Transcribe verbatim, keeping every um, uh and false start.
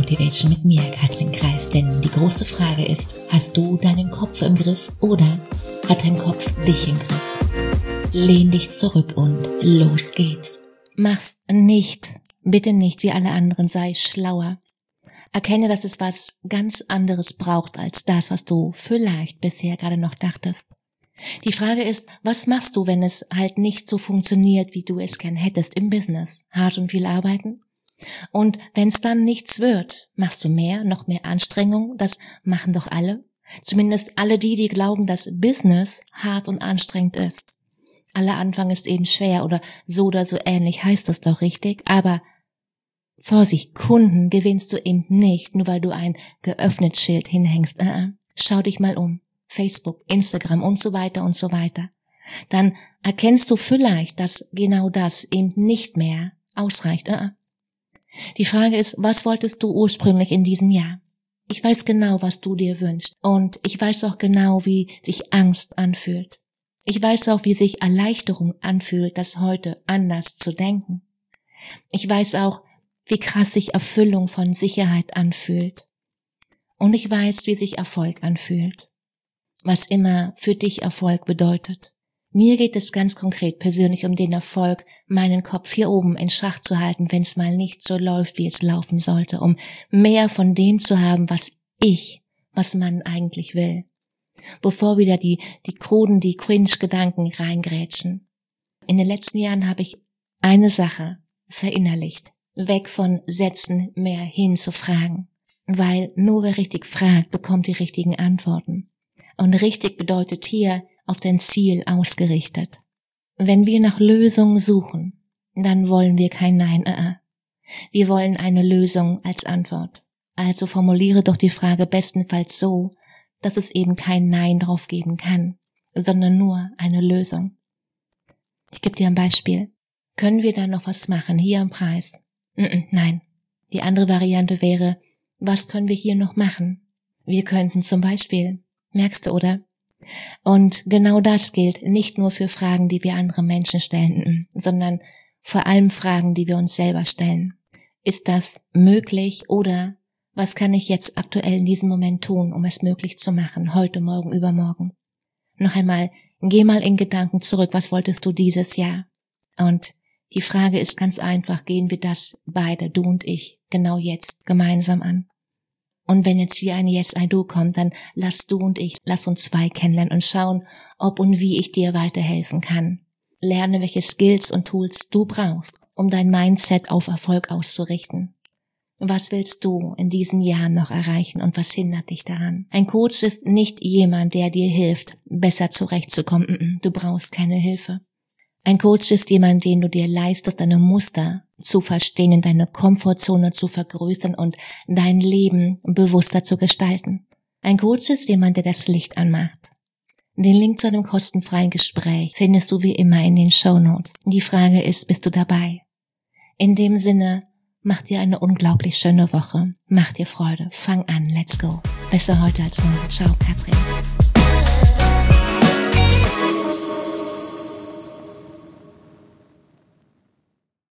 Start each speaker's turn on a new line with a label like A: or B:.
A: Motivation mit mir, Katrin Kreis. Denn die große Frage ist, hast du deinen Kopf im Griff oder hat dein Kopf dich im Griff? Lehn dich zurück und los geht's. Mach's nicht, bitte nicht wie alle anderen, sei schlauer. Erkenne, dass es was ganz anderes braucht als das, was du vielleicht bisher gerade noch dachtest. Die Frage ist, was machst du, wenn es halt nicht so funktioniert, wie du es gern hättest im Business? Hart und viel arbeiten? Und wenn es dann nichts wird, machst du mehr, noch mehr Anstrengung? Das machen doch alle. Zumindest alle die, die glauben, dass Business hart und anstrengend ist. Aller Anfang ist eben schwer oder so oder so ähnlich heißt das doch richtig. Aber Vorsicht, Kunden gewinnst du eben nicht, nur weil du ein geöffnet Schild hinhängst. Äh, äh. Schau dich mal um. Facebook, Instagram und so weiter und so weiter. Dann erkennst du vielleicht, dass genau das eben nicht mehr ausreicht. Äh, äh. Die Frage ist, was wolltest du ursprünglich in diesem Jahr? Ich weiß genau, was du dir wünschst. Und ich weiß auch genau, wie sich Angst anfühlt. Ich weiß auch, wie sich Erleichterung anfühlt, das heute anders zu denken. Ich weiß auch, wie krass sich Erfüllung von Sicherheit anfühlt. Und ich weiß, wie sich Erfolg anfühlt. Was immer für dich Erfolg bedeutet. Mir geht es ganz konkret persönlich um den Erfolg, meinen Kopf hier oben in Schach zu halten, wenn es mal nicht so läuft, wie es laufen sollte, um mehr von dem zu haben, was ich, was man eigentlich will. Bevor wieder die, die kruden, die Cringe-Gedanken reingrätschen. In den letzten Jahren habe ich eine Sache verinnerlicht. Weg von Sätzen, mehr hin zu Fragen. Weil nur wer richtig fragt, bekommt die richtigen Antworten. Und richtig bedeutet hier, auf dein Ziel ausgerichtet. Wenn wir nach Lösungen suchen, dann wollen wir kein Nein. Äh, äh. Wir wollen eine Lösung als Antwort. Also formuliere doch die Frage bestenfalls so, dass es eben kein Nein drauf geben kann, sondern nur eine Lösung. Ich gebe dir ein Beispiel. Können wir da noch was machen, hier am Preis? Mm-mm, nein. Die andere Variante wäre, was können wir hier noch machen? Wir könnten zum Beispiel, merkst du, oder? Und genau das gilt nicht nur für Fragen, die wir andere Menschen stellen, sondern vor allem Fragen, die wir uns selber stellen. Ist das möglich oder was kann ich jetzt aktuell in diesem Moment tun, um es möglich zu machen, heute, morgen, übermorgen? Noch einmal, geh mal in Gedanken zurück, was wolltest du dieses Jahr? Und die Frage ist ganz einfach, gehen wir das beide, du und ich, genau jetzt gemeinsam an? Und wenn jetzt hier ein Yes, I Do kommt, dann lass du und ich, lass uns zwei kennenlernen und schauen, ob und wie ich dir weiterhelfen kann. Lerne, welche Skills und Tools du brauchst, um dein Mindset auf Erfolg auszurichten. Was willst du in diesem Jahr noch erreichen und was hindert dich daran? Ein Coach ist nicht jemand, der dir hilft, besser zurechtzukommen. Du brauchst keine Hilfe. Ein Coach ist jemand, den du dir leistest, deine Muster zu verstehen, deine Komfortzone zu vergrößern und dein Leben bewusster zu gestalten. Ein Coach ist jemand, der das Licht anmacht. Den Link zu einem kostenfreien Gespräch findest du wie immer in den Shownotes. Die Frage ist, bist du dabei? In dem Sinne, mach dir eine unglaublich schöne Woche. Mach dir Freude. Fang an. Let's go. Besser heute als morgen. Ciao, Katrin.